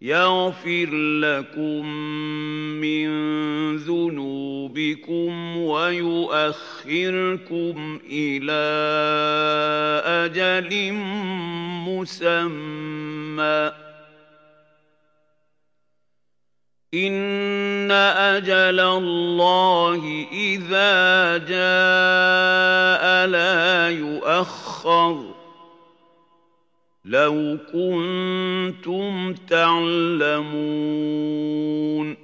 يغفر لكم من ذنوبكم ويؤخركم إلى أجل مسمى إن أجل الله إذا جاء لا يؤخر لو كنتم تعلمون